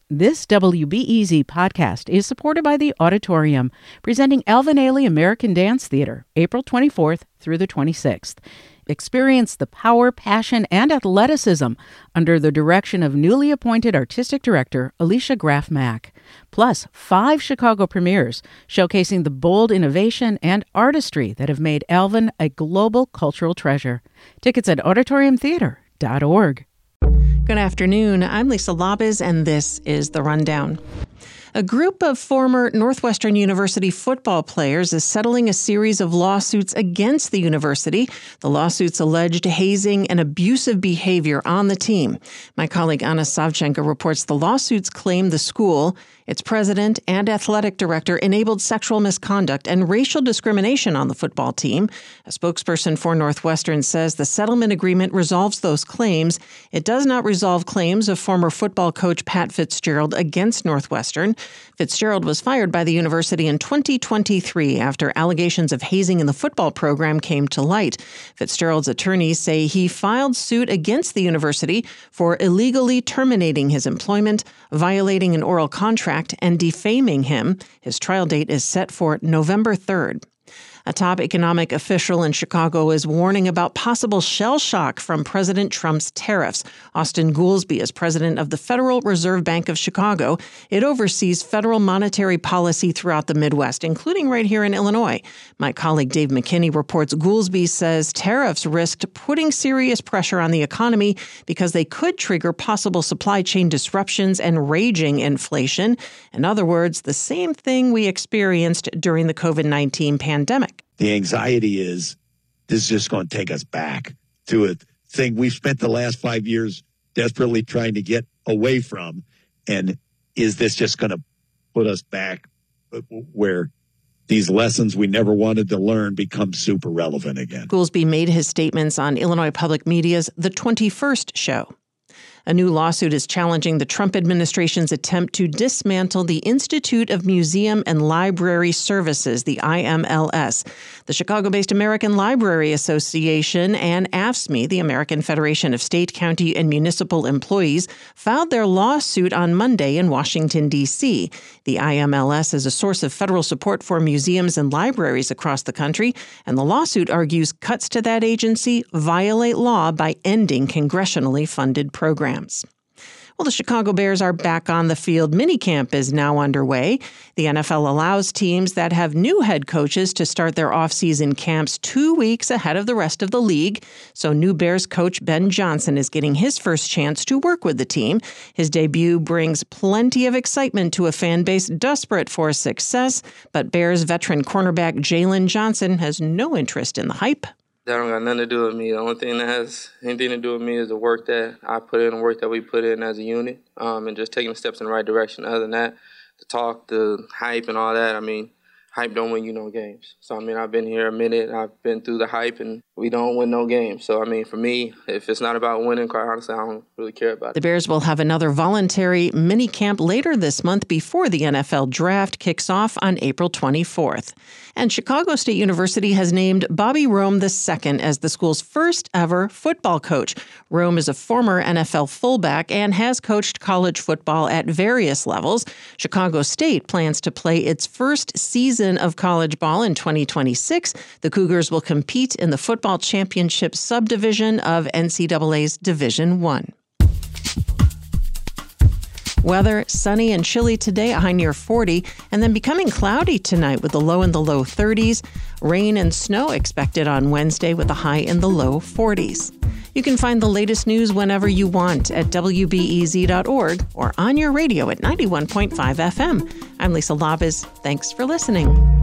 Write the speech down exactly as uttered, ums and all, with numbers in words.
This W B E Z podcast is supported by the Auditorium, presenting Alvin Ailey American Dance Theater, April twenty-fourth through the twenty-sixth. Experience the power, passion, and athleticism under the direction of newly appointed artistic director Alicia Graf Mack. Plus, five Chicago premieres showcasing the bold innovation and artistry that have made Alvin a global cultural treasure. Tickets at auditorium theater dot org. Good afternoon. I'm Lisa Labuz, and this is The Rundown. A group of former Northwestern University football players is settling a series of lawsuits against the university. The lawsuits alleged hazing and abusive behavior on the team. My colleague Anna Savchenko reports the lawsuits claim the school, its president and athletic director enabled sexual misconduct and racial discrimination on the football team. A spokesperson for Northwestern says the settlement agreement resolves those claims. It does not resolve claims of former football coach Pat Fitzgerald against Northwestern. Fitzgerald was fired by the university in twenty twenty-three after allegations of hazing in the football program came to light. Fitzgerald's attorneys say he filed suit against the university for illegally terminating his employment, violating an oral contract, and defaming him. His trial date is set for November third. A top economic official in Chicago is warning about possible shell shock from President Trump's tariffs. Austin Goolsbee is president of the Federal Reserve Bank of Chicago. It oversees federal monetary policy throughout the Midwest, including right here in Illinois. My colleague Dave McKinney reports Goolsbee says tariffs risked putting serious pressure on the economy because they could trigger possible supply chain disruptions and raging inflation. In other words, the same thing we experienced during the covid nineteen pandemic. The anxiety is this is just going to take us back to a thing we've spent the last five years desperately trying to get away from. And is this just going to put us back where these lessons we never wanted to learn become super relevant again? Goolsbee made his statements on Illinois Public Media's The twenty-first Show. A new lawsuit is challenging the Trump administration's attempt to dismantle the Institute of Museum and Library Services, the I M L S. The Chicago-based American Library Association and A F S M E, the American Federation of State, County, and Municipal Employees, filed their lawsuit on Monday in Washington, D C. The I M L S is a source of federal support for museums and libraries across the country, and the lawsuit argues cuts to that agency violate law by ending congressionally funded programs. Well, the Chicago Bears are back on the field. Minicamp is now underway. The N F L allows teams that have new head coaches to start their offseason camps two weeks ahead of the rest of the league. So new Bears coach Ben Johnson is getting his first chance to work with the team. His debut brings plenty of excitement to a fan base desperate for success, but Bears veteran cornerback Jalen Johnson has no interest in the hype. That don't got nothing to do with me. The only thing that has anything to do with me is the work that I put in, the work that we put in as a unit, um, and just taking the steps in the right direction. Other than that, the talk, the hype and all that, I mean, hype don't win you no games. So, I mean, I've been here a minute. I've been through the hype, and we don't win no games. So, I mean, for me, if it's not about winning, quite honestly, I don't really care about it. The Bears will have another voluntary mini camp later this month before the N F L draft kicks off on April twenty-fourth. And Chicago State University has named Bobby Rome the second as the school's first ever football coach. Rome is a former N F L fullback and has coached college football at various levels. Chicago State plans to play its first season of college ball in twenty twenty-six. The Cougars will compete in the football championship subdivision of N C double A's Division One. Weather, sunny and chilly today, a high near forty, and then becoming cloudy tonight with a low in the low thirties. Rain and snow expected on Wednesday with a high in the low forties. You can find the latest news whenever you want at W B E Z dot org or on your radio at ninety-one point five F M. I'm Lisa Labuz. Thanks for listening.